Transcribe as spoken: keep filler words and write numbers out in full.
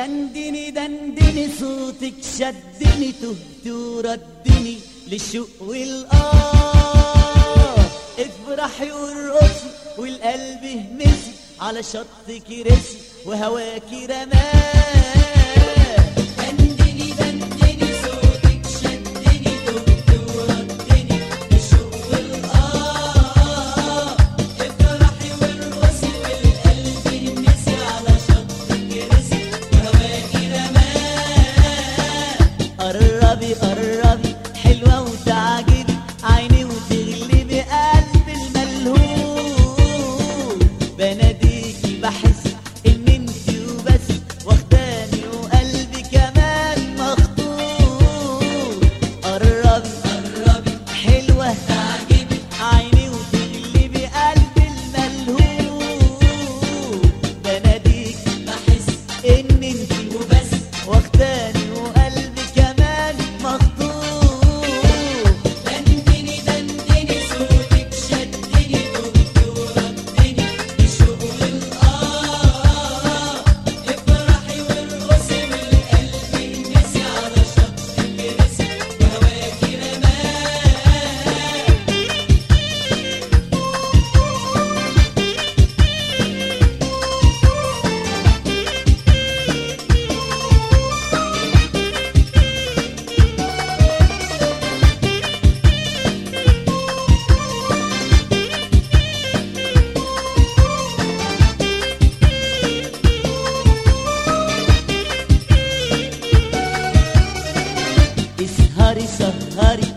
دندني دندني صوتك شدني تهت وردني للشوق والآه افرحي وارقصي والقلب همسي على شطك رسي وهواكي رماه دندني دندني صوتك شدني تهت وردني للشوق والآه افرحي وارقصي والقلب همسي على شطك رسي وهواكي رماه قربي قربي حلوة وتعجبي عيني وتغلبي قلبي الملهوف بناديكي بحس ان انتي وبس واخداني وقلبي كمان مخطوف قربي قربي حلوة تعجبي عيني وتغلبي قلبي الملهوف بناديكي بحس ان انتي وبس واخداني وقلبي كمان مخطوف دندني دندني صوتك شدني تهت وردني للشوق والآه افرحي وارقصي والقلب ينسي على شطك رسي وهواكي رماه اسهري سهري